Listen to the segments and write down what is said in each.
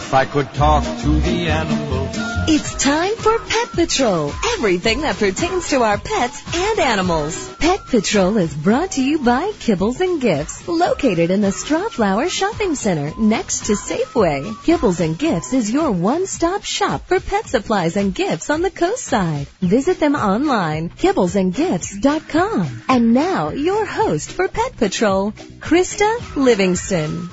If I could talk to the animals. It's time for Pet Patrol. Everything that pertains to our pets and animals. Pet Patrol is brought to you by Kibbles and Gifts, located in the Strawflower Shopping Center next to Safeway. Kibbles and Gifts is your one-stop shop for pet supplies and gifts on the coast side. Visit them online, kibblesandgifts.com. And now, your host for Pet Patrol, Krista Livingston.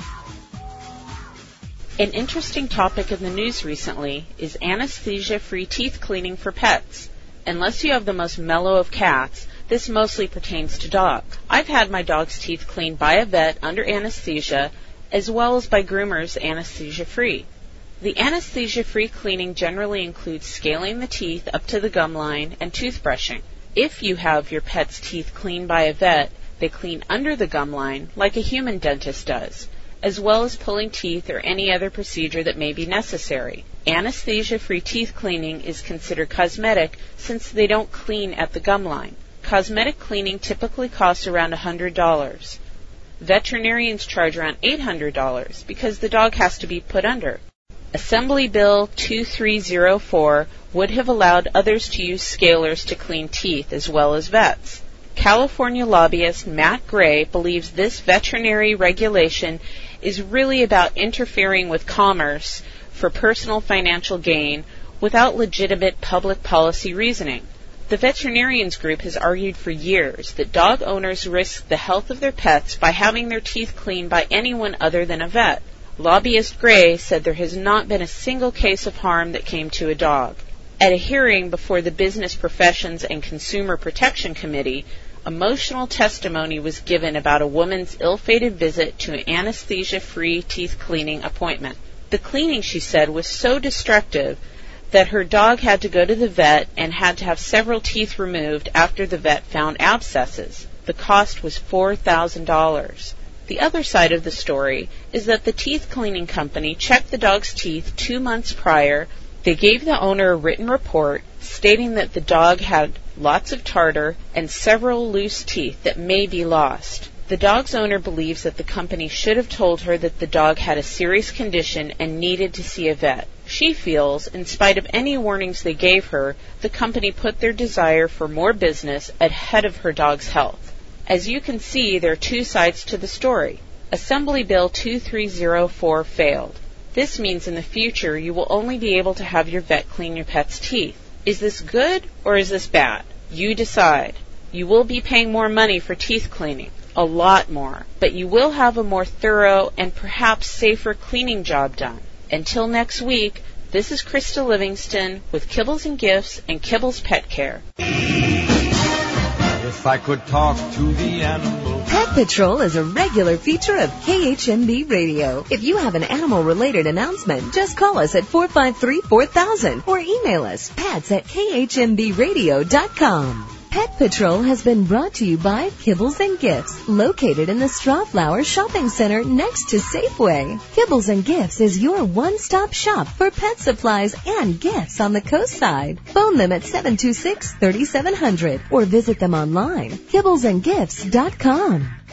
An interesting topic in the news recently is anesthesia-free teeth cleaning for pets. Unless you have the most mellow of cats, this mostly pertains to dogs. I've had my dog's teeth cleaned by a vet under anesthesia, as well as by groomers anesthesia-free. The anesthesia-free cleaning generally includes scaling the teeth up to the gum line and toothbrushing. If you have your pet's teeth cleaned by a vet, they clean under the gum line like a human dentist does, as well as pulling teeth or any other procedure that may be necessary. Anesthesia-free teeth cleaning is considered cosmetic since they don't clean at the gum line. Cosmetic cleaning typically costs around $100. Veterinarians charge around $800 because the dog has to be put under. Assembly Bill 2304 would have allowed others to use scalers to clean teeth as well as vets. California lobbyist Matt Gray believes this veterinary regulation is really about interfering with commerce for personal financial gain without legitimate public policy reasoning. The veterinarians group has argued for years that dog owners risk the health of their pets by having their teeth cleaned by anyone other than a vet. Lobbyist Gray said there has not been a single case of harm that came to a dog. At a hearing before the Business Professions and Consumer Protection Committee, emotional testimony was given about a woman's ill-fated visit to an anesthesia-free teeth cleaning appointment. The cleaning, she said, was so destructive that her dog had to go to the vet and had to have several teeth removed after the vet found abscesses. The cost was $4,000. The other side of the story is that the teeth cleaning company checked the dog's teeth 2 months prior. They gave the owner a written report stating that the dog had lots of tartar and several loose teeth that may be lost. The dog's owner believes that the company should have told her that the dog had a serious condition and needed to see a vet. She feels, in spite of any warnings they gave her, the company put their desire for more business ahead of her dog's health. As you can see, there are two sides to the story. Assembly Bill 2304 failed. This means in the future you will only be able to have your vet clean your pet's teeth. Is this good or is this bad? You decide. You will be paying more money for teeth cleaning, a lot more, but you will have a more thorough and perhaps safer cleaning job done. Until next week, this is Krista Livingston with Kibbles and Gifts and Kibbles Pet Care. If I could talk to the animals. Pet Patrol is a regular feature of KHMB Radio. If you have an animal-related announcement, just call us at 453-4000 or email us pets@khmbradio.com. Pet Patrol has been brought to you by Kibbles and Gifts, located in the Strawflower Shopping Center next to Safeway. Kibbles and Gifts is your one-stop shop for pet supplies and gifts on the coast side. Phone them at 726-3700 or visit them online, kibblesandgifts.com.